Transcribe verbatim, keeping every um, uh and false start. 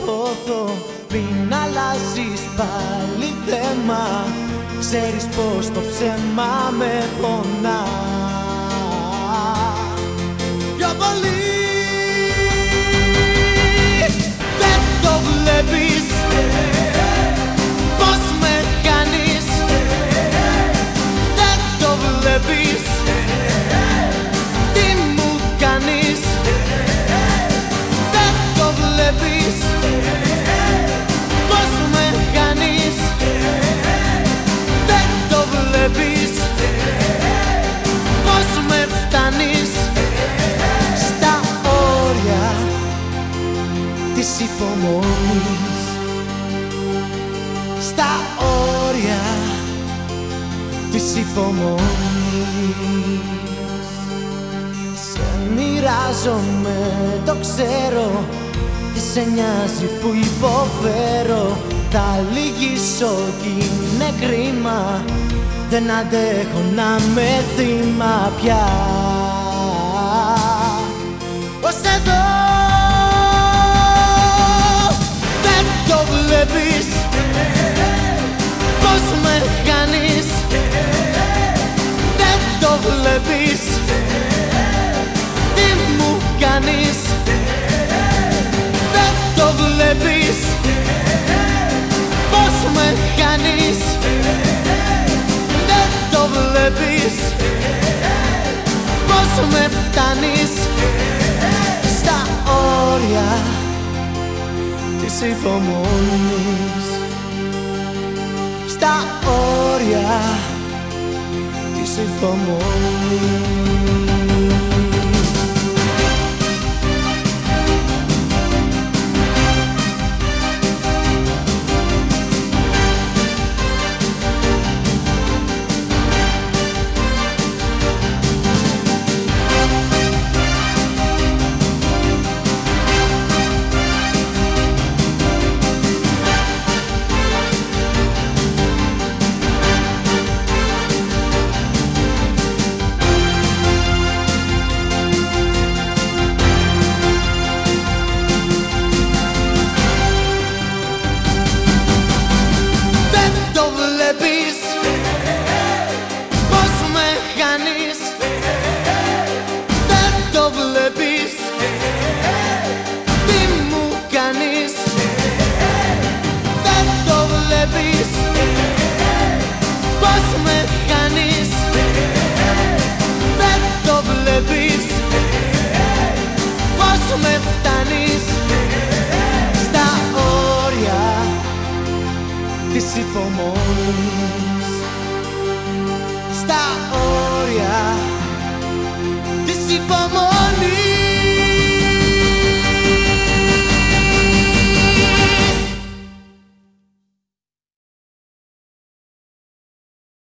πόθο, μην αλλάζεις πάλι θέμα. Ξέρεις πως το ψέμα με πονά πιο πολύ. Δεν το βλέπεις πως με χάνεις, δεν το βλέπεις τι μου κάνεις, δεν το βλέπεις πως με χάνεις, δεν το βλέπεις πως με φτάνεις στα όρια της υπομονής, στα όρια της υπομονής. Σε μοιράζομαι, το ξέρω, τι σε νοιάζει που υποφέρω. Θα λυγίσω κι είναι κρίμα, δεν αντέχω να με θύμα πια. Ως εδώ δεν το βλέπεις πως με χάνεις, δεν το βλέπεις τι μου κάνεις, δεν το βλέπεις πως με χάνεις, δεν το βλέπεις πως με φτάνεις στα όρια της υπομονής, στα όρια της υπομονής.